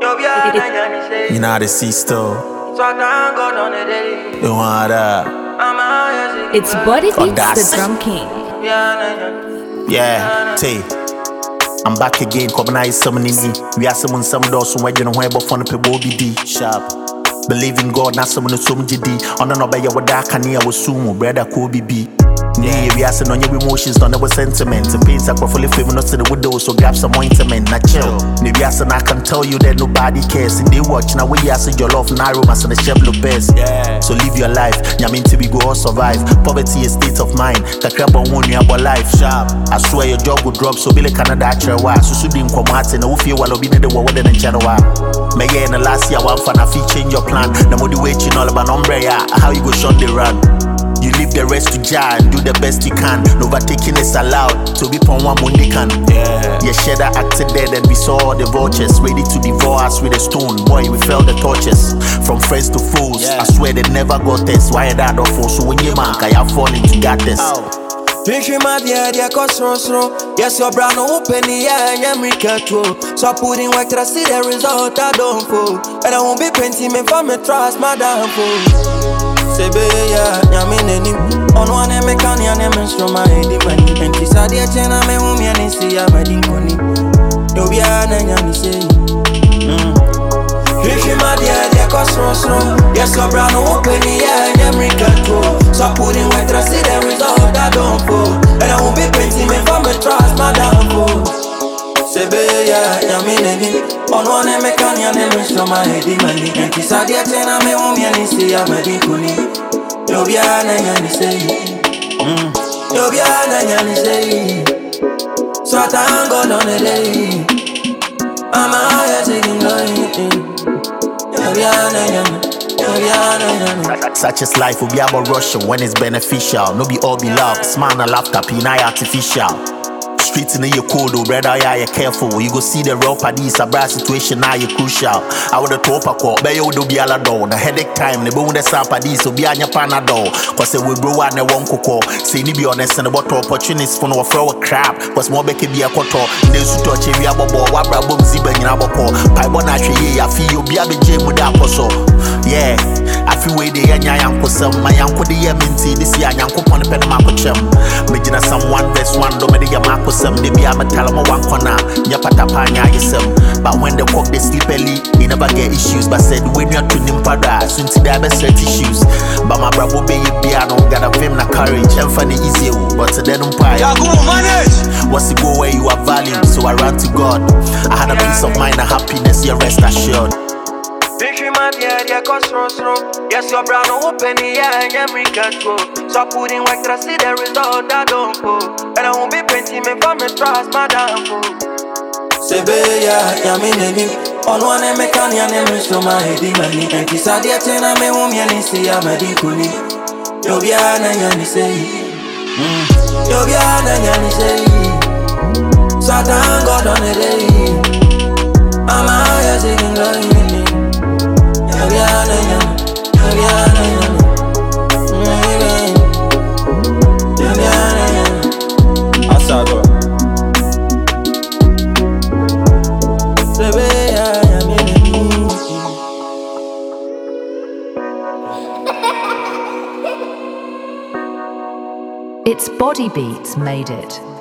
You know how to see still. You want that? It's Body Beats, the Drum King. Yeah, Tay. I'm back again, come on, some nini. We are some doors, so we're going to have fun people be sharp. Believe in God, not someone who's some GD. On no by your dark and I was sumo, brother Kobe B. Yeah, we are saying on your emotions, don't have sentiment. The pains are fully famous to the widow, so grab some ointment, not chill. Maybe I can tell you that nobody cares. In the watch, now we are saying your love narrow, mas and the chef best. Yeah. So live your life, yamin to be go or survive. Poverty is state of mind, the crap on one year about life. Sharp. I swear your job will drop, so Billy Canada actually. So should be in command, and if you will be the war than channel. May in the last year, one fan, if you change your plan, the motivation all about umbrella, how you go shot the run. You leave the rest to jar and do the best you can. Overtaking is allowed, so we pon one Monday can. Yeah, Shedder acted dead and we saw the vultures ready to devour us with a stone. Boy, we felt the torches from friends to foes. I swear they never got this. Why that or for? So when you man, I have fallen to get this. Pinky my dear, cause slow. Yes, your brown open the air, and America too. So I put in work to see the result, I don't fall. And I won't be painting me for me trust, my downfall. Sebe ya, nyamineni. On one mekani ane menstroma edi mani. Enti sadia chena me umi anisi ya madinkoni. Yobia na nyami sei. Pinky my dear, cause slow. Yes, your brown open the air, and America too. So I put in work to see the result, I don't fall. And I won't be painting me for me trust, my downfall. Sebe ya, nyamineni. On one mekani ane menstroma edi mani. Enti sadia chena me umi anisi ya madinkoni. Yobia na nyami sei. Yobia na nyami sei. So I thank God on the day. I'm out here taking life. Such as life will be about Russian when it's beneficial. No be all be love, smile and laughter, pinai artificial. Streets in your code, oh brother, yeah, you're careful. You go see the real parties, a bad situation, now you're crucial. I would have told a call, Bayo do be alado. The headache time, the bone the sampadis, so be on your panadol. Cause we bro and the one coco. Say, be honest, and about opportunities for no throw a crap. Cause more becky be a quarter. There's to touch every ababo, wabra boom ziba in abako. Pibon actually, I feel you be a big jam with apostle. Yeah, I feel way the young some, my uncle the minty, this year, Yanko Pon Penamaco chum. Major someone, best one, Domedia Marco. They be a metalama one corner, Yapatapanya ism. But when they walk, they sleep early, they never get issues. But said, when you're to Nimpada, soon to die, best set issues. But my bravo be a piano, got a vim na courage, and funny easy, but then umpire. What's it go where you are valued? So I ran to God. I had a peace of mind and happiness, your rest assured. Pinky my dear, cause slow. Yes, your brown open the air, and America too. So I put in work to see the result, I don't fall. And I won't be painting me for me trust, my downfall. Sebe ya, nyamineni. On one mekani ane menstroma edi mani. Enti sadia chena me umi anisi ya madinkoni. Yobia na nyami sei. Yobia na nyami sei. So I thank God on the day. I'm out here singing glory. It's Body Beats made it.